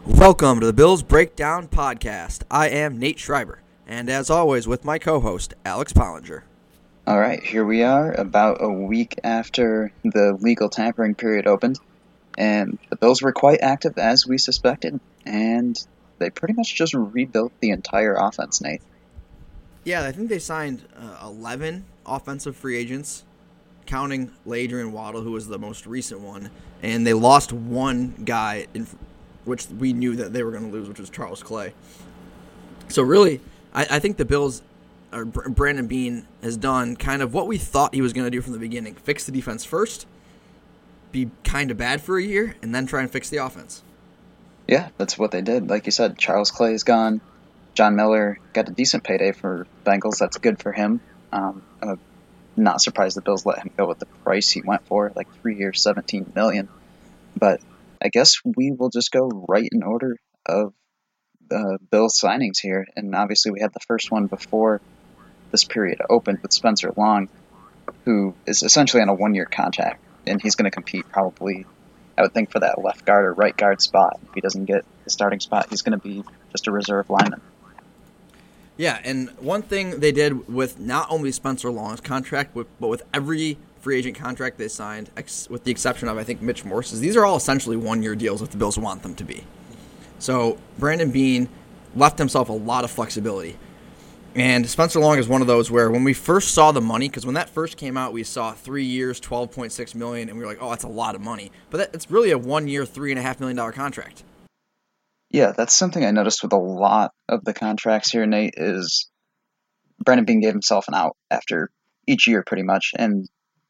Welcome to the Bills Breakdown Podcast. I am Nate Schreiber, and as always with my co-host, Alex Pollinger. All right, here we are about a week after the legal tampering period opened, and the Bills were quite active as we suspected, and they pretty much just rebuilt the entire offense, Nate. Yeah, I think they signed 11 offensive free agents, counting Adrian Waddle, who was the most recent one, and they lost one guy, which we knew that they were going to lose, which was Charles Clay. So really, I think the Bills, or Brandon Beane, has done kind of what we thought he was going to do from the beginning. Fix the defense first, be kind of bad for a year, and then try and fix the offense. Yeah, that's what they did. Like you said, Charles Clay is gone. John Miller got a decent payday for Bengals. That's good for him. I'm not surprised the Bills let him go with the price he went for, like 3 years, $17 million. But I guess we will just go right in order of the Bills signings here. And obviously we had the first one before this period opened with Spencer Long, who is essentially on a 1-year contract. And he's going to compete probably, I would think, for that left guard or right guard spot. If he doesn't get the starting spot, he's going to be just a reserve lineman. Yeah, and one thing they did with not only Spencer Long's contract, but with every free agent contract they signed, with the exception of, I think, Mitch Morse, is these are all essentially 1-year deals if the Bills want them to be. So Brandon Beane left himself a lot of flexibility. And Spencer Long is one of those where when we first saw the money, because when that first came out, we saw 3 years, $12.6 million, and we were like, oh, that's a lot of money. But it's really a 1-year, $3.5 million contract. Yeah, that's something I noticed with a lot of the contracts here, Nate, is Brandon Beane gave himself an out after each year pretty much. And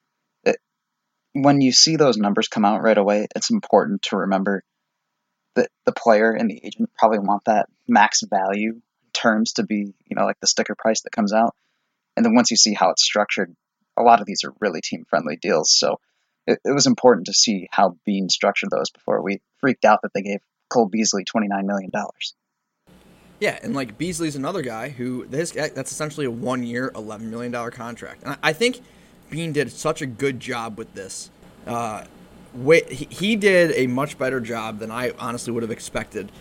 when you see those numbers come out right away, it's important to remember that the player and the agent probably want that max value terms to be, like the sticker price that comes out. And then once you see how it's structured, a lot of these are really team-friendly deals. So it was important to see how Beane structured those before we freaked out that they gave Cole Beasley $29 million. Yeah, and like Beasley's another guy who that's essentially a 1-year, $11 million contract. And I think Beane did such a good job with this. He did a much better job than I honestly would have expected.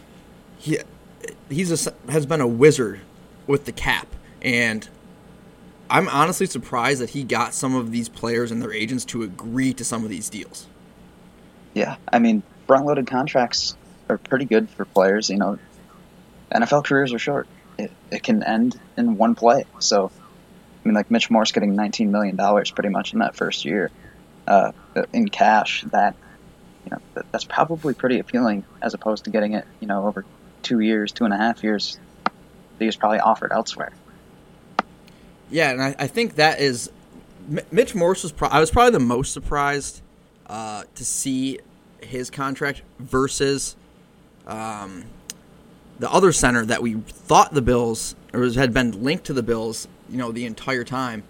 Has been a wizard with the cap, and I'm honestly surprised that he got some of these players and their agents to agree to some of these deals. Yeah, I mean, front-loaded contracts are pretty good for players. NFL careers are short. It can end in one play. So, I mean, like Mitch Morse getting $19 million pretty much in that first year in cash, that's probably pretty appealing as opposed to getting it, over 2 years, 2.5 years that he was probably offered elsewhere. Yeah, and I think that is Mitch Morse I was probably the most surprised to see his contract versus the other center that we thought the Bills, or had been linked to the Bills, the entire time.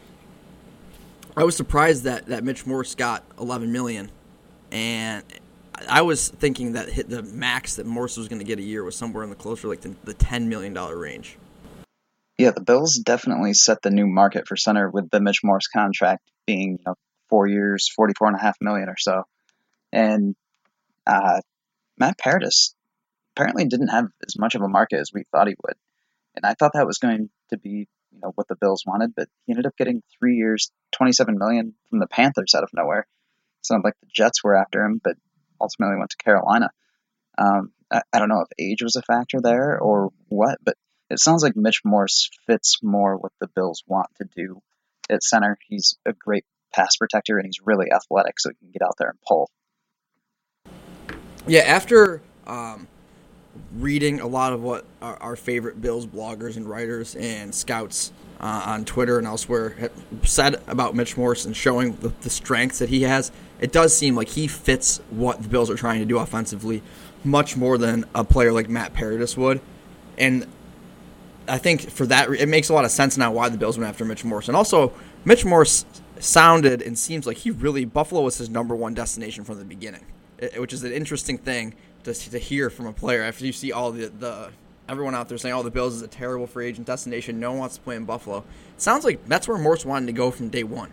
I was surprised that Mitch Morse got $11 million, and I was thinking that the max that Morse was going to get a year was somewhere in the closer, like the $10 million range. Yeah, the Bills definitely set the new market for center with the Mitch Morse contract being 4 years, $44.5 million or so, and Matt Paradis apparently didn't have as much of a market as we thought he would. And I thought that was going to be, what the Bills wanted, but he ended up getting 3 years, $27 million from the Panthers out of nowhere. Sounded like the Jets were after him, but ultimately went to Carolina. I don't know if age was a factor there or what, but it sounds like Mitch Morse fits more what the Bills want to do at center. He's a great pass protector, and he's really athletic, so he can get out there and pull. Yeah, after reading a lot of what our favorite Bills bloggers and writers and scouts on Twitter and elsewhere have said about Mitch Morse and showing the strengths that he has, it does seem like he fits what the Bills are trying to do offensively much more than a player like Matt Paradis would. And I think for that, it makes a lot of sense now why the Bills went after Mitch Morse. And also, Mitch Morse sounded and seems like Buffalo was his number one destination from the beginning, which is an interesting thing to hear from a player after you see all the everyone out there saying, oh, the Bills is a terrible free agent destination. No one wants to play in Buffalo. It sounds like that's where Morse wanted to go from day one.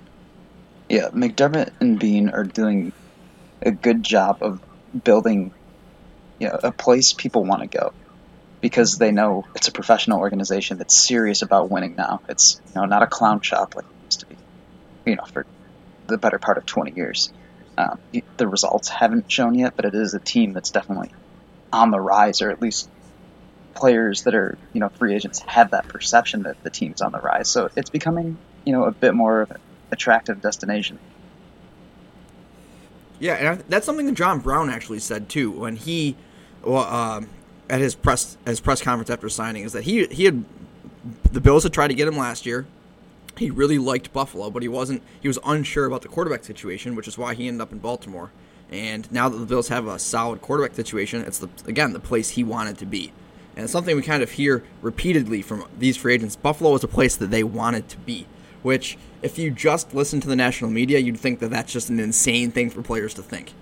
Yeah, McDermott and Beane are doing a good job of building a place people want to go because they know it's a professional organization that's serious about winning now. It's not a clown shop like it used to be, for the better part of 20 years. The results haven't shown yet, but it is a team that's definitely on the rise, or at least players that are, free agents have that perception that the team's on the rise. So it's becoming, a bit more of an attractive destination. Yeah, and that's something that John Brown actually said too when he, at his press conference after signing, is that he had the Bills had tried to get him last year. He really liked Buffalo, but he was unsure about the quarterback situation, which is why he ended up in Baltimore. And now that the Bills have a solid quarterback situation, it's the place he wanted to be. And it's something we kind of hear repeatedly from these free agents. Buffalo is a place that they wanted to be, which if you just listen to the national media, you'd think that that's just an insane thing for players to think.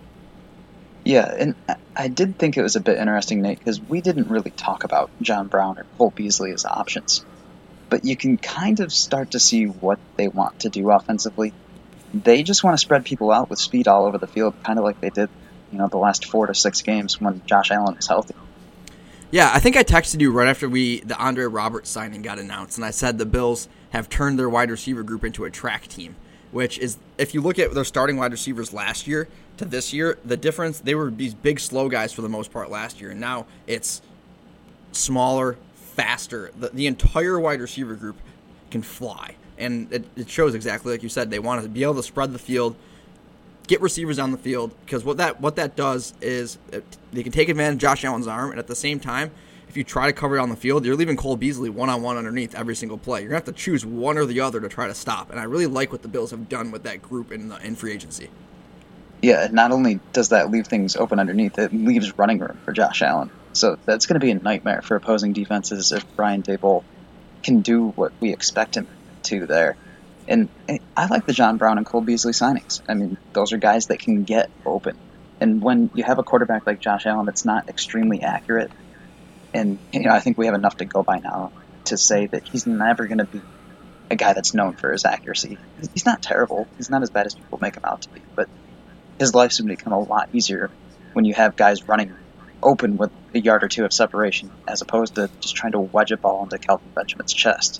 Yeah, and I did think it was a bit interesting, Nate, because we didn't really talk about John Brown or Cole Beasley as options. But you can kind of start to see what they want to do offensively. They just want to spread people out with speed all over the field, kind of like they did, the last 4 to 6 games when Josh Allen was healthy. Yeah, I think I texted you right after the Andre Roberts signing got announced, and I said the Bills have turned their wide receiver group into a track team, which is, if you look at their starting wide receivers last year to this year, the difference, they were these big, slow guys for the most part last year, and now it's smaller, faster. The entire wide receiver group can fly, and it shows exactly like you said. They want to be able to spread the field, get receivers on the field, because what that does is they can take advantage of Josh Allen's arm, and at the same time, if you try to cover it on the field, you're leaving Cole Beasley one-on-one underneath every single play. You're going to have to choose one or the other to try to stop, and I really like what the Bills have done with that group in free agency. Yeah, not only does that leave things open underneath, it leaves running room for Josh Allen. So that's going to be a nightmare for opposing defenses if Brian Daboll can do what we expect him to there. And I like the John Brown and Cole Beasley signings. I mean, those are guys that can get open. And when you have a quarterback like Josh Allen that's not extremely accurate, and I think we have enough to go by now to say that he's never going to be a guy that's known for his accuracy. He's not terrible. He's not as bad as people make him out to be. But his life's going to become a lot easier when you have guys running open with a yard or two of separation, as opposed to just trying to wedge a ball into Kelvin Benjamin's chest.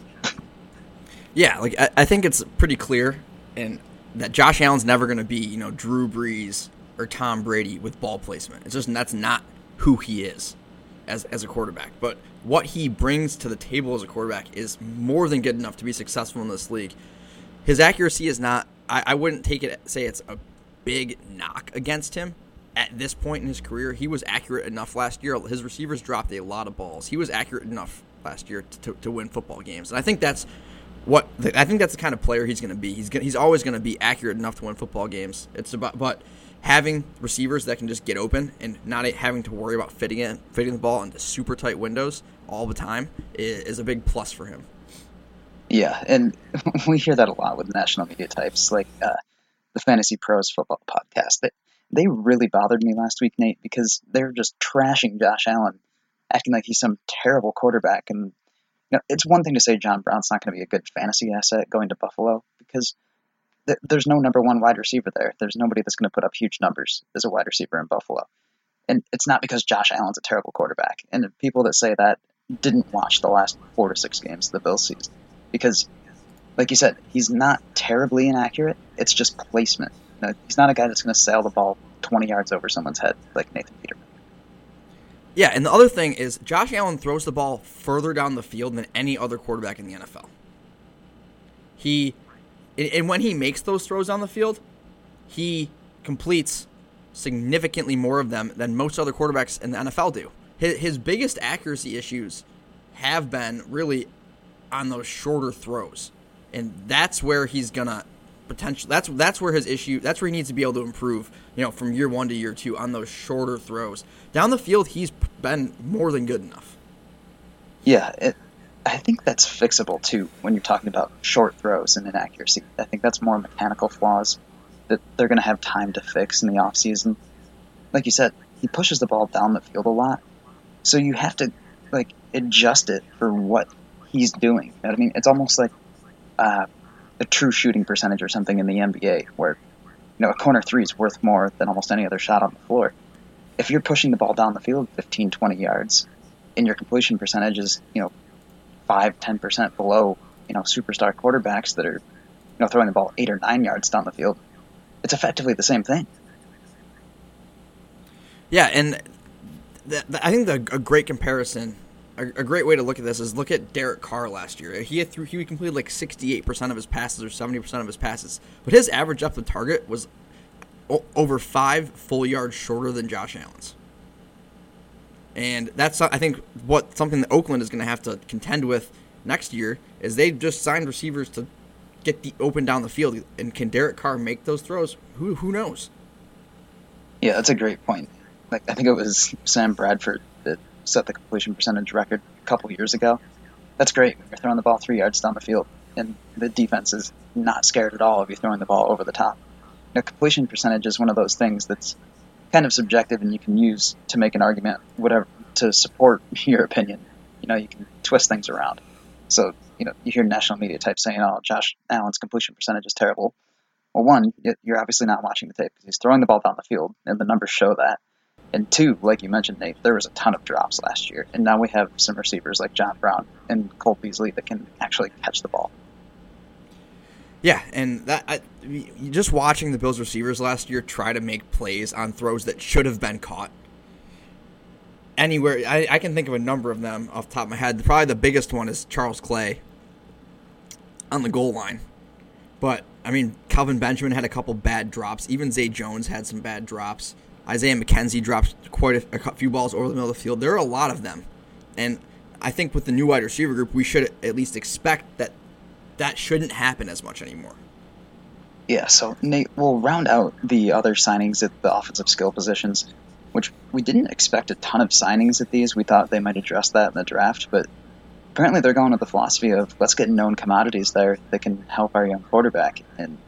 Yeah, I think it's pretty clear, and that Josh Allen's never going to be, Drew Brees or Tom Brady with ball placement. It's just that's not who he is as a quarterback. But what he brings to the table as a quarterback is more than good enough to be successful in this league. His accuracy is not. I wouldn't say it's a big knock against him. At this point in his career, he was accurate enough last year. His receivers dropped a lot of balls. He was accurate enough last year to win football games, and I think that's the kind of player he's going to be. He's always going to be accurate enough to win football games. But having receivers that can just get open and not having to worry about fitting the ball into super tight windows all the time is a big plus for him. Yeah, and we hear that a lot with national media types like the Fantasy Pros Football Podcast. They really bothered me last week, Nate, because they were just trashing Josh Allen, acting like he's some terrible quarterback. And it's one thing to say John Brown's not going to be a good fantasy asset going to Buffalo because there's no number one wide receiver there. There's nobody that's going to put up huge numbers as a wide receiver in Buffalo. And it's not because Josh Allen's a terrible quarterback. And people that say that didn't watch the last 4 to 6 games of the Bills season. Because, like you said, he's not terribly inaccurate. It's just placement. He's not a guy that's going to sail the ball 20 yards over someone's head like Nathan Peterman. Yeah, and the other thing is Josh Allen throws the ball further down the field than any other quarterback in the NFL. And when he makes those throws down the field, he completes significantly more of them than most other quarterbacks in the NFL do. His biggest accuracy issues have been really on those shorter throws, and that's where he's gonna potentially. That's where his issue. That's where he needs to be able to improve. From year 1 to year 2 on those shorter throws down the field. He's been more than good enough. Yeah, I think that's fixable too when you're talking about short throws and inaccuracy. I think that's more mechanical flaws that they're going to have time to fix in the offseason. Like you said, he pushes the ball down the field a lot, so you have to adjust it for what he's doing. You know what I mean? It's almost like a true shooting percentage or something in the NBA where a corner three is worth more than almost any other shot on the floor. if you're pushing the ball down the field 15, 20 yards, and your completion percentage is 5-10% below superstar quarterbacks that are throwing the ball 8 or 9 yards down the field, it's effectively the same thing. Yeah, and I think a great comparison, a great way to look at this is look at Derek Carr last year. He completed like 68% of his passes or 70% of his passes, but his average depth of target was over 5 full yards shorter than Josh Allen's. And that's, I think, something that Oakland is going to have to contend with next year is they just signed receivers to get the open down the field. And can Derek Carr make those throws? Who knows? Yeah, that's a great point. Like, I think it was Sam Bradford that set the completion percentage record a couple years ago. That's great. You're throwing the ball 3 yards down the field, and the defense is not scared at all of you throwing the ball over the top. Completion percentage is one of those things that's kind of subjective, and you can use to make an argument, whatever, to support your opinion. You can twist things around. So, you hear national media types saying, "Oh, Josh Allen's completion percentage is terrible." Well, one, you're obviously not watching the tape because he's throwing the ball down the field, and the numbers show that. And two, like you mentioned, Nate, there was a ton of drops last year, and now we have some receivers like John Brown and Cole Beasley that can actually catch the ball. Yeah, and just watching the Bills receivers last year try to make plays on throws that should have been caught. Anywhere, I can think of a number of them off the top of my head. Probably the biggest one is Charles Clay on the goal line. But, Kelvin Benjamin had a couple bad drops. Even Zay Jones had some bad drops. Isaiah McKenzie dropped quite a few balls over the middle of the field. There are a lot of them. And I think with the new wide receiver group, we should at least expect that shouldn't happen as much anymore. Yeah, so Nate, we'll round out the other signings at the offensive skill positions, which we didn't expect a ton of signings at these. We thought they might address that in the draft, but apparently they're going with the philosophy of let's get known commodities there that can help our young quarterback. And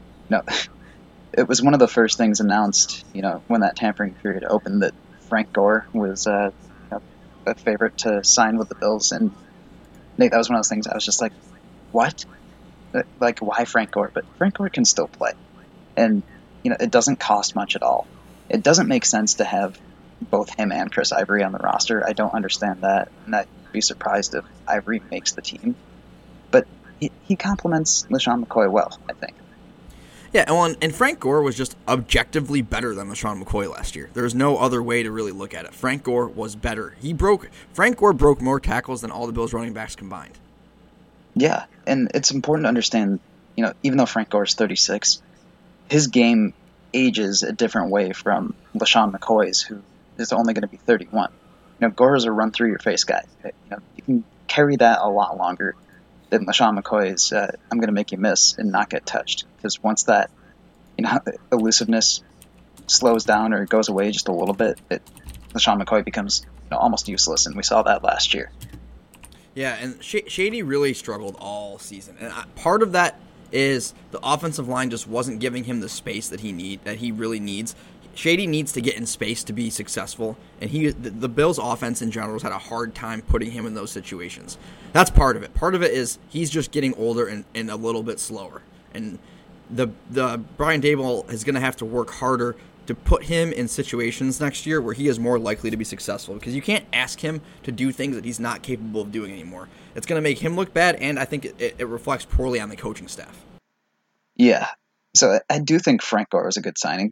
it was one of the first things announced, when that tampering period opened, that Frank Gore was a favorite to sign with the Bills. And Nate, that was one of those things I was just like, what? Like, why Frank Gore? But Frank Gore can still play. And, it doesn't cost much at all. It doesn't make sense to have both him and Chris Ivory on the roster. I don't understand that. And I'd be surprised if Ivory makes the team. But he complements LeSean McCoy well, I think. Yeah, and Frank Gore was just objectively better than LeSean McCoy last year. There's no other way to really look at it. Frank Gore was better. Frank Gore broke more tackles than all the Bills running backs combined. Yeah, and it's important to understand, even though Frank Gore is 36, his game ages a different way from LeSean McCoy's, who is only going to be 31. Gore is a run-through-your-face guy. You can carry that a lot longer than LeSean McCoy's I'm going to make you miss and not get touched. Because once that elusiveness slows down or goes away just a little bit, LeSean McCoy becomes almost useless, and we saw that last year. Yeah, and Shady really struggled all season. And part of that is the offensive line just wasn't giving him the space that he really needs. Shady needs to get in space to be successful, and the Bills' offense in general has had a hard time putting him in those situations. That's part of it. Part of it is he's just getting older and a little bit slower. And the Brian Daboll is going to have to work harder to put him in situations next year where he is more likely to be successful, because you can't ask him to do things that he's not capable of doing anymore. It's going to make him look bad, and I think it reflects poorly on the coaching staff. Yeah. So I do think Frank Gore is a good signing.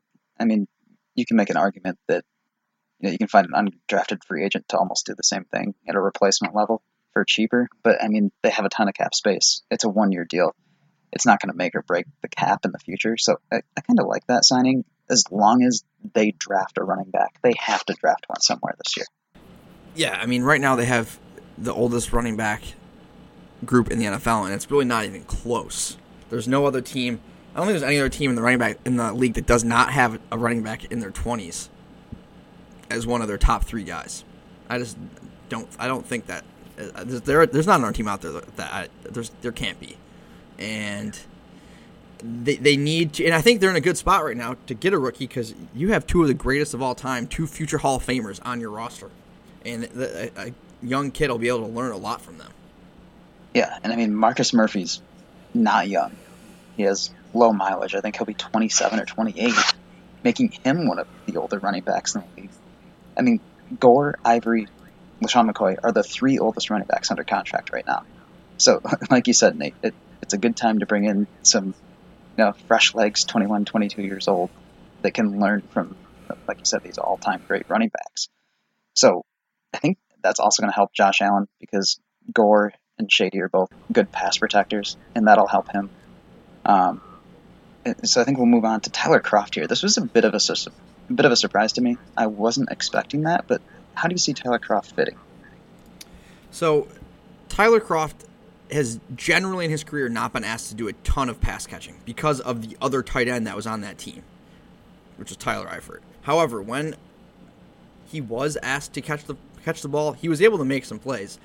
You can make an argument that you can find an undrafted free agent to almost do the same thing at a replacement level for cheaper, but they have a ton of cap space. It's a 1-year deal. It's not going to make or break the cap in the future, so I kind of like that signing. As long as they draft a running back, they have to draft one somewhere this year. Yeah, right now they have the oldest running back group in the NFL, and it's really not even close. There's no other team. I don't think there's any other team in the league that does not have a running back in their 20s as one of their top 3 guys. I don't think that there's not another team out there that there can't be, and they need to. And I think they're in a good spot right now to get a rookie, because you have 2 of the greatest of all time, 2 future Hall of Famers on your roster, and a young kid will be able to learn a lot from them. Yeah, and Marcus Murphy's not young. He has low mileage. I think he'll be 27 or 28, making him one of the older running backs in the league. I mean, Gore, Ivory, LaShawn McCoy are the 3 oldest running backs under contract right now. So, like you said, Nate, it's a good time to bring in some fresh legs, 21, 22 years old, that can learn from, like you said, these all-time great running backs. So I think that's also going to help Josh Allen because Gore and Shady are both good pass protectors, and that'll help him. So I think we'll move on to Tyler Kroft here. This was a bit of a surprise to me. I wasn't expecting that, but how do you see Tyler Kroft fitting? So Tyler Kroft has generally in his career not been asked to do a ton of pass catching because of the other tight end that was on that team, which is Tyler Eifert. However, when he was asked to catch the ball, he was able to make some plays.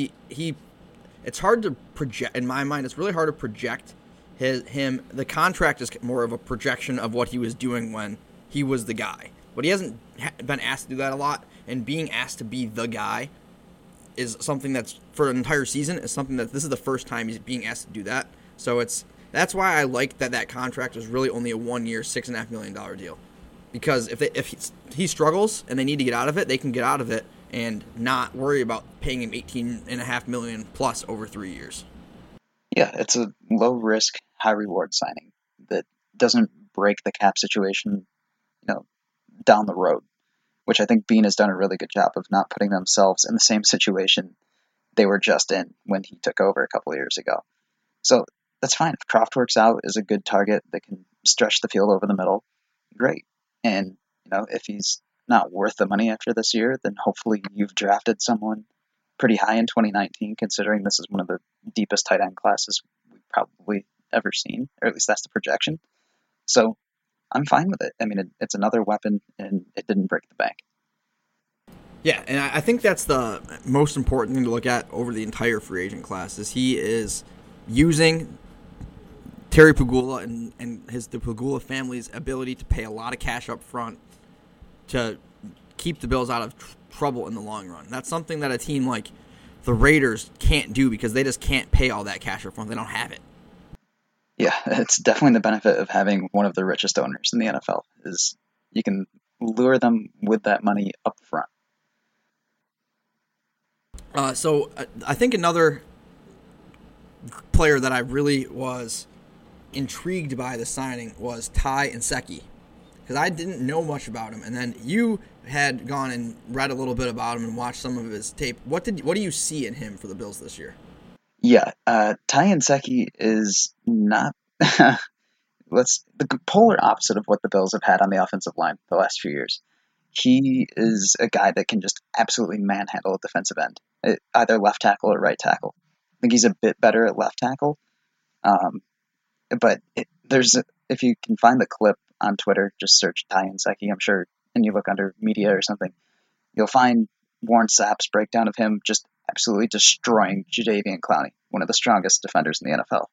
It's hard to project, in my mind, it's really hard to project him. The contract is more of a projection of what he was doing when he was the guy. But he hasn't been asked to do that a lot, and being asked to be the guy is something that's, for an entire season, is something that this is the first time he's being asked to do that. So that's why I like that contract was really only a 1 year, $6.5 million deal. Because if he struggles and they need to get out of it, they can get out of it and not worry about paying him $18.5 million plus over 3 years. Yeah, it's a low risk, high reward signing that doesn't break the cap situation, down the road. Which I think Bean has done a really good job of not putting themselves in the same situation they were just in when he took over a couple of years ago. So that's fine. If Kroft works out as a good target that can stretch the field over the middle, great. And, if he's not worth the money after this year, then hopefully you've drafted someone pretty high in 2019, considering this is one of the deepest tight end classes we've probably ever seen, or at least that's the projection. So I'm fine with it. I mean, it's another weapon, and it didn't break the bank. Yeah, and I think that's the most important thing to look at over the entire free agent class is he is using Terry Pegula and the Pegula family's ability to pay a lot of cash up front to keep the Bills out of trouble in the long run. That's something that a team like the Raiders can't do because they just can't pay all that cash up front. They don't have it. Yeah, it's definitely the benefit of having one of the richest owners in the NFL is you can lure them with that money up front. So I think another player that I really was intrigued by the signing was Ty Nsekhe, because I didn't know much about him, and then you had gone and read a little bit about him and watched some of his tape. What do you see in him for the Bills this year? Yeah, Ty Nsekhe is not the polar opposite of what the Bills have had on the offensive line the last few years. He is a guy that can just absolutely manhandle a defensive end, either left tackle or right tackle. I think he's a bit better at left tackle, but if you can find the clip on Twitter, just search Ty Nsekhe, I'm sure, and you look under media or something, you'll find Warren Sapp's breakdown of him just absolutely destroying Jadeveon Clowney, one of the strongest defenders in the NFL.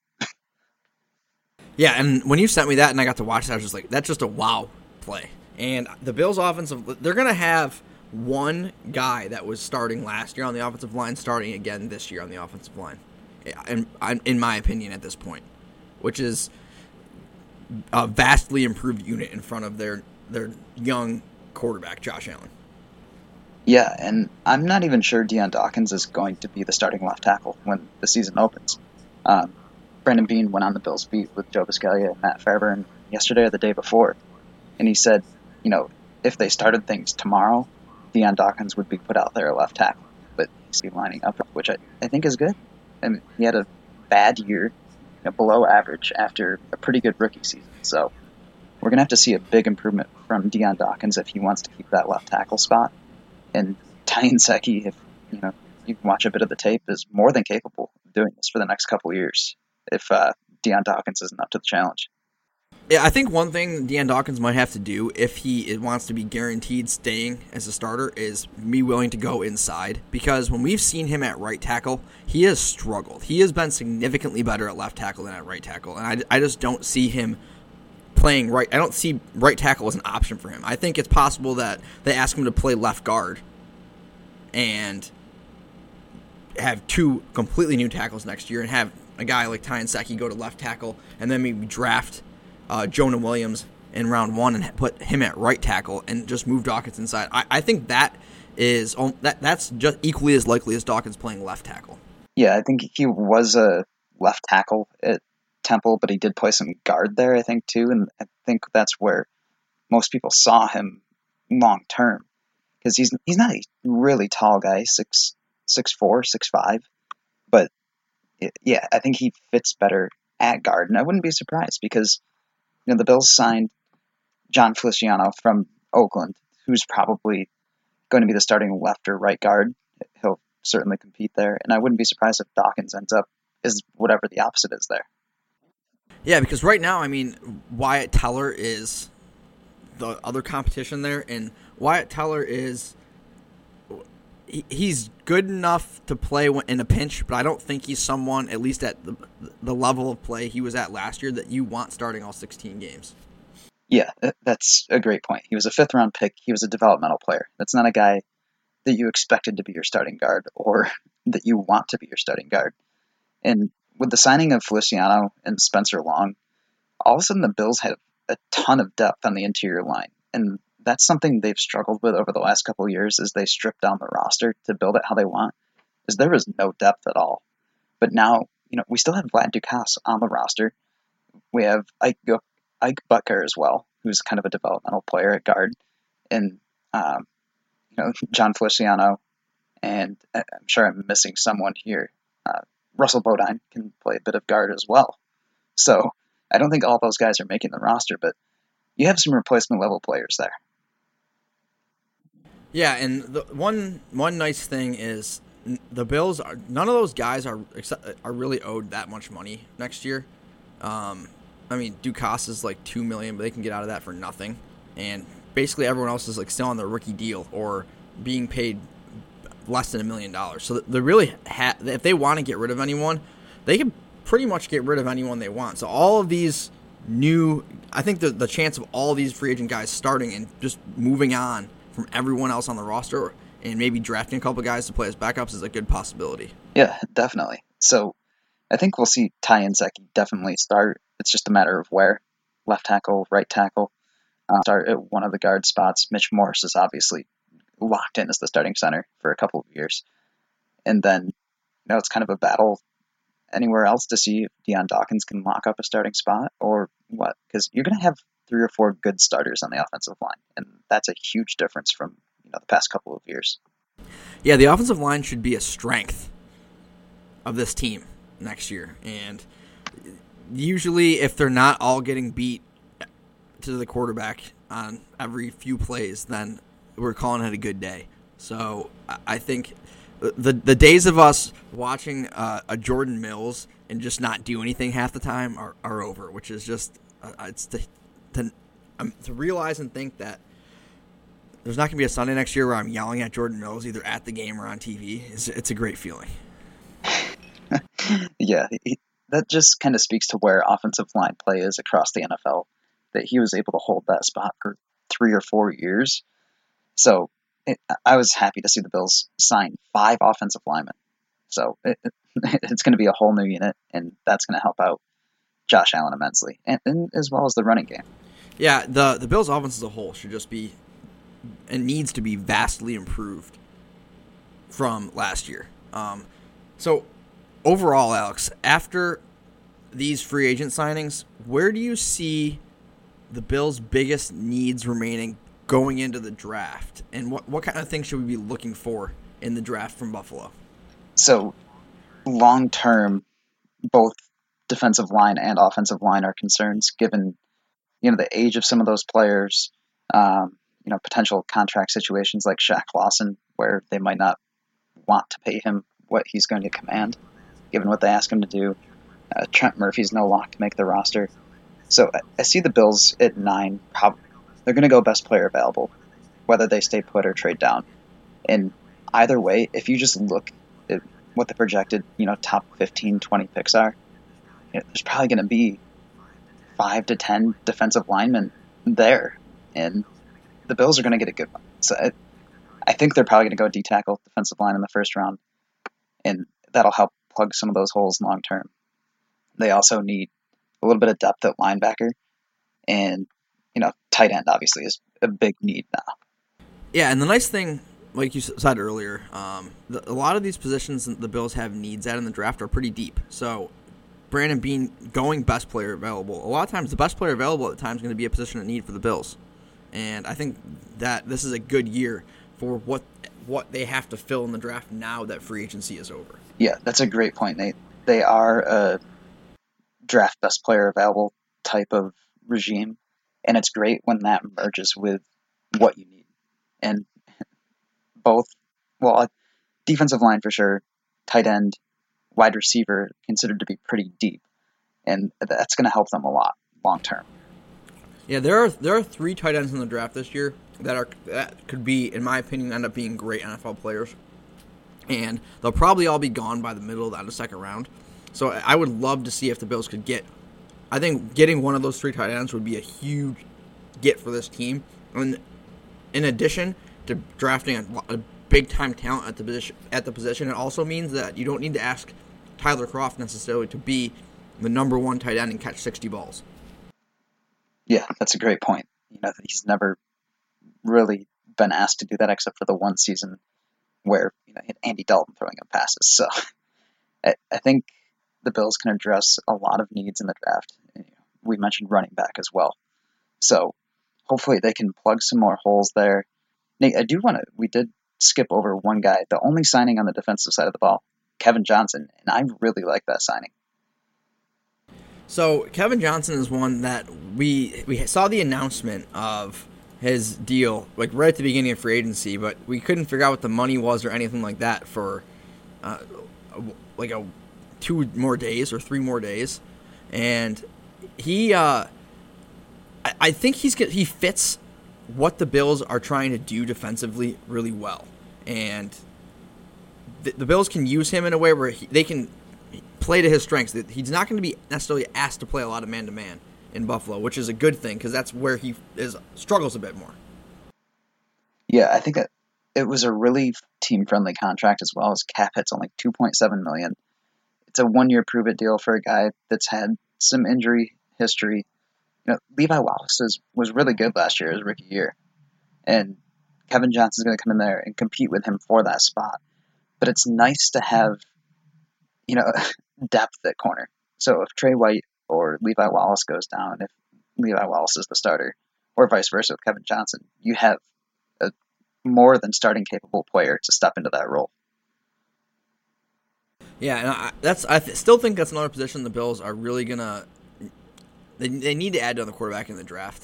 Yeah, and when you sent me that and I got to watch that, I was just like, that's just a wow play. And the Bills' they're going to have one guy that was starting last year on the offensive line starting again this year on the offensive line, in my opinion at this point, which is a vastly improved unit in front of their young quarterback, Josh Allen. Yeah, and I'm not even sure Deion Dawkins is going to be the starting left tackle when the season opens. Brandon Beane went on the Bills beat with Joe Buscaglia and Matt Fairburn yesterday or the day before, and he said, if they started things tomorrow, Deion Dawkins would be put out there at left tackle, but he's lining up, which I think is good. And he had a bad year, below average after a pretty good rookie season. So we're going to have to see a big improvement from Deion Dawkins if he wants to keep that left tackle spot. And Ty Nsekhe, if you watch a bit of the tape, is more than capable of doing this for the next couple of years if Deion Dawkins isn't up to the challenge. Yeah, I think one thing Deion Dawkins might have to do if he wants to be guaranteed staying as a starter is be willing to go inside, because when we've seen him at right tackle, he has struggled. He has been significantly better at left tackle than at right tackle, and I just don't see him playing right. I don't see right tackle as an option for him. I think it's possible that they ask him to play left guard and have two completely new tackles next year and have a guy like Ty Nsekhe go to left tackle and then maybe draft Jonah Williams in round 1 and put him at right tackle and just move Dawkins inside. I think that's just equally as likely as Dawkins playing left tackle. Yeah, I think he was a left tackle at Temple, but he did play some guard there, I think, too. And I think that's where most people saw him long term. Because he's not a really tall guy, 6'4", 6'5", but yeah, I think he fits better at guard, and I wouldn't be surprised because the Bills signed John Feliciano from Oakland, who's probably going to be the starting left or right guard. He'll certainly compete there, and I wouldn't be surprised if Dawkins ends up is whatever the opposite is there. Yeah, because right now, I mean, Wyatt Teller is the other competition there, and Wyatt Teller he's good enough to play in a pinch, but I don't think he's someone, at least at the level of play he was at last year, that you want starting all 16 games. Yeah, that's a great point. He was a 5th-round pick. He was a developmental player. That's not a guy that you expected to be your starting guard or that you want to be your starting guard. And with the signing of Feliciano and Spencer Long, all of a sudden the Bills have a ton of depth on the interior line. And that's something they've struggled with over the last couple of years as they stripped down the roster to build it how they want, is there was no depth at all. But now, we still have Vlad Ducasse on the roster. We have Ike Butker as well, who's kind of a developmental player at guard. And, John Feliciano, and I'm sure I'm missing someone here. Russell Bodine can play a bit of guard as well. So I don't think all those guys are making the roster, but you have some replacement level players there. Yeah, and the one nice thing is the Bills none of those guys are really owed that much money next year. I mean, Ducasse is like $2 million, but they can get out of that for nothing, and basically everyone else is like still on their rookie deal or being paid less than $1 million. So they really if they want to get rid of anyone, they can pretty much get rid of anyone they want. So all of these I think the chance of all these free agent guys starting and just moving on from everyone else on the roster and maybe drafting a couple guys to play as backups is a good possibility. Yeah, definitely. So I think we'll see Ty Nsekhe definitely start. It's just a matter of where. Left tackle, right tackle. Start at one of the guard spots. Mitch Morse is obviously locked in as the starting center for a couple of years. And then, it's kind of a battle anywhere else to see if Dion Dawkins can lock up a starting spot or what. Because you're going to have 3 or 4 good starters on the offensive line, and that's a huge difference from the past couple of years. Yeah, the offensive line should be a strength of this team next year, and usually if they're not all getting beat to the quarterback on every few plays, then we're calling it a good day. So I think the days of us watching a Jordan Mills and just not do anything half the time are over, which is just it's to realize and think that there's not going to be a Sunday next year where I'm yelling at Jordan Mills either at the game or on TV. It's a great feeling. Yeah, that just kind of speaks to where offensive line play is across the NFL, that he was able to hold that spot for 3 or 4 years. So I was happy to see the Bills sign 5 offensive linemen. So it's going to be a whole new unit, and that's going to help out Josh Allen immensely, and as well as the running game. Yeah, the Bills' offense as a whole should just be and needs to be vastly improved from last year. So overall, Alex, after these free agent signings, where do you see the Bills' biggest needs remaining going into the draft? And what kind of things should we be looking for in the draft from Buffalo? So long term, both defensive line and offensive line are concerns given the age of some of those players, potential contract situations like Shaq Lawson, where they might not want to pay him what he's going to command, given what they ask him to do. Trent Murphy's no lock to make the roster. So I see the Bills at 9. They're going to go best player available, whether they stay put or trade down. And either way, if you just look at what the projected, top 15, 20 picks are, there's probably going to be 5 to 10 defensive linemen there. And the Bills are going to get a good one. So I think they're probably going to go D-tackle, defensive line in the first round. And that'll help plug some of those holes long term. They also need a little bit of depth at linebacker. And tight end obviously is a big need now. Yeah, and the nice thing, like you said earlier, a lot of these positions the Bills have needs at in the draft are pretty deep. So Brandon Beane going best player available. A lot of times the best player available at the time is going to be a position of need for the Bills. And I think that this is a good year for what they have to fill in the draft now that free agency is over. Yeah, that's a great point, Nate. They are a draft best player available type of regime, and it's great when that merges with what you need. And both, defensive line for sure, tight end, wide receiver considered to be pretty deep, and that's going to help them a lot long term. Yeah, there are 3 tight ends in the draft this year that could be, in my opinion, end up being great NFL players, and they'll probably all be gone by the middle of the second round. So I would love to see if the Bills could get. I think getting one of those 3 tight ends would be a huge get for this team. And in addition to drafting a big time talent at the position, it also means that you don't need to ask Tyler Kroft necessarily to be the number 1 tight end and catch 60 balls. Yeah, that's a great point. He's never really been asked to do that except for the one season where he had Andy Dalton throwing him passes. So I think the Bills can address a lot of needs in the draft. We mentioned running back as well. So hopefully they can plug some more holes there. Nate, we did skip over one guy, the only signing on the defensive side of the ball, Kevin Johnson, and I really like that signing. So Kevin Johnson is one that we saw the announcement of his deal like right at the beginning of free agency, but we couldn't figure out what the money was or anything like that for 2 more days or 3 more days, and he I think he fits what the Bills are trying to do defensively really well, and the Bills can use him in a way where they can play to his strengths. He's not going to be necessarily asked to play a lot of man-to-man in Buffalo, which is a good thing because that's where he struggles a bit more. Yeah, I think that it was a really team-friendly contract as well. As cap hit's only $2.7 million. It's a 1-year prove-it deal for a guy that's had some injury history. Levi Wallace was really good last year, his rookie year, and Kevin Johnson's going to come in there and compete with him for that spot. But it's nice to have depth at corner. So if Trey White or Levi Wallace goes down, if Levi Wallace is the starter, or vice versa with Kevin Johnson, you have a more than starting capable player to step into that role. Yeah, and I still think that's another position the Bills are really gonna. They need to add another quarterback in the draft.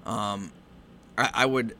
I would.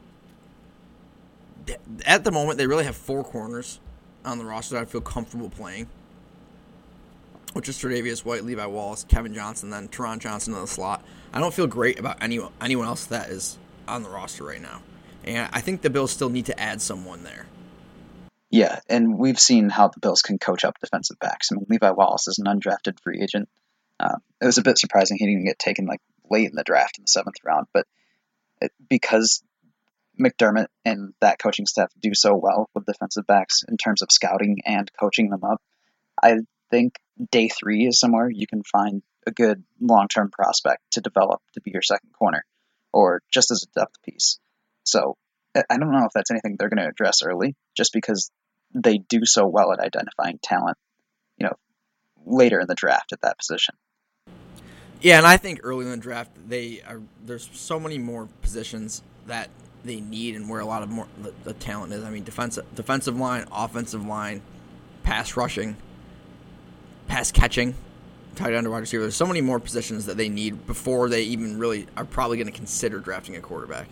At the moment, they really have 4 corners on the roster that I feel comfortable playing, which is Tre'Davious White, Levi Wallace, Kevin Johnson, then Teron Johnson in the slot. I don't feel great about anyone else that is on the roster right now. And I think the Bills still need to add someone there. Yeah, and we've seen how the Bills can coach up defensive backs. I mean, Levi Wallace is an undrafted free agent. It was a bit surprising he didn't get taken late in the draft in the 7th round, but because McDermott and that coaching staff do so well with defensive backs in terms of scouting and coaching them up, I think day 3 is somewhere you can find a good long-term prospect to develop to be your second corner or just as a depth piece. So I don't know if that's anything they're going to address early just because they do so well at identifying talent, later in the draft at that position. Yeah, and I think early in the draft there's so many more positions that they need and where a lot of more the talent is. I mean, defensive line, offensive line, pass rushing, pass catching, tight end or wide receiver. There's so many more positions that they need before they even really are probably going to consider drafting a cornerback.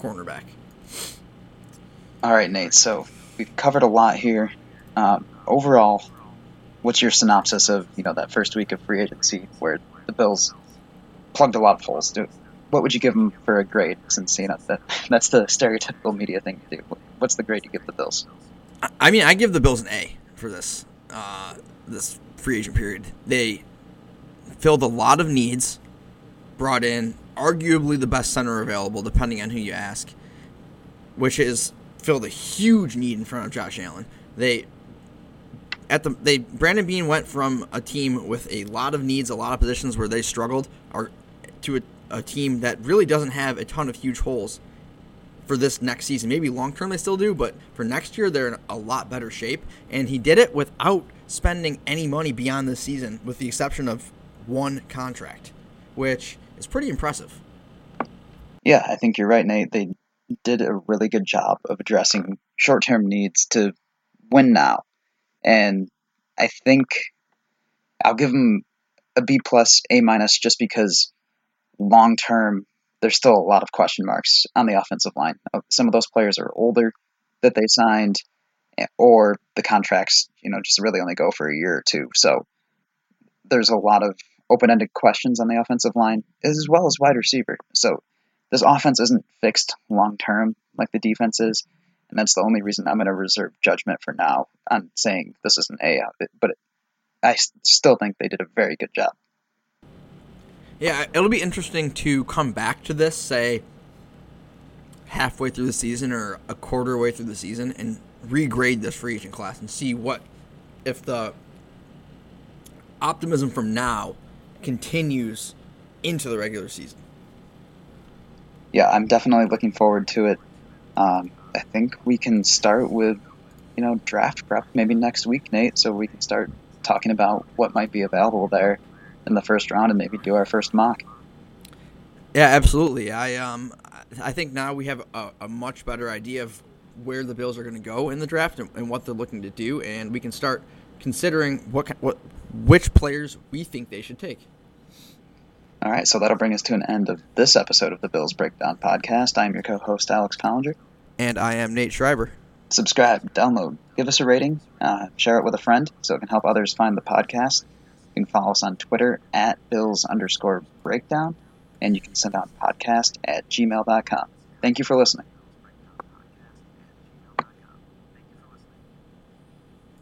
All right, Nate. So we've covered a lot here. Overall, what's your synopsis of that first week of free agency where the Bills plugged a lot of holes? What would you give them for a grade? Since that's the stereotypical media thing to do. What's the grade you give the Bills? I mean, I give the Bills an A for this free agent period. They filled a lot of needs, brought in arguably the best center available, depending on who you ask, which is filled a huge need in front of Josh Allen. Brandon Beane went from a team with a lot of needs, a lot of positions where they struggled, to a team that really doesn't have a ton of huge holes for this next season. Maybe long-term they still do, but for next year they're in a lot better shape. And he did it without spending any money beyond this season, with the exception of one contract, which is pretty impressive. Yeah, I think you're right, Nate. They did a really good job of addressing short-term needs to win now. And I think I'll give them a B plus, A minus, just because long-term there's still a lot of question marks on the offensive line. Some of those players are older that they signed, or the contracts, just really only go for a year or two. So there's a lot of open-ended questions on the offensive line, as well as wide receiver. So this offense isn't fixed long-term like the defense is, and that's the only reason I'm going to reserve judgment for now on saying this is an A. But I still think they did a very good job. Yeah, it'll be interesting to come back to this, say, halfway through the season or a quarter way through the season, and regrade this free agent class and see if the optimism from now continues into the regular season. Yeah, I'm definitely looking forward to it. I think we can start with, draft prep maybe next week, Nate, so we can start talking about what might be available there in the first round and maybe do our first mock. Yeah, absolutely. I think now we have a much better idea of where the Bills are going to go in the draft and what they're looking to do, and we can start considering which players we think they should take. All right, so that'll bring us to an end of this episode of the Bills Breakdown Podcast. I'm your co-host, Alex Collinger. And I am Nate Schreiber. Subscribe, download, give us a rating, share it with a friend so it can help others find the podcast. You can follow us on Twitter at Bills_Breakdown, and you can send out podcast@gmail.com. Thank you for listening.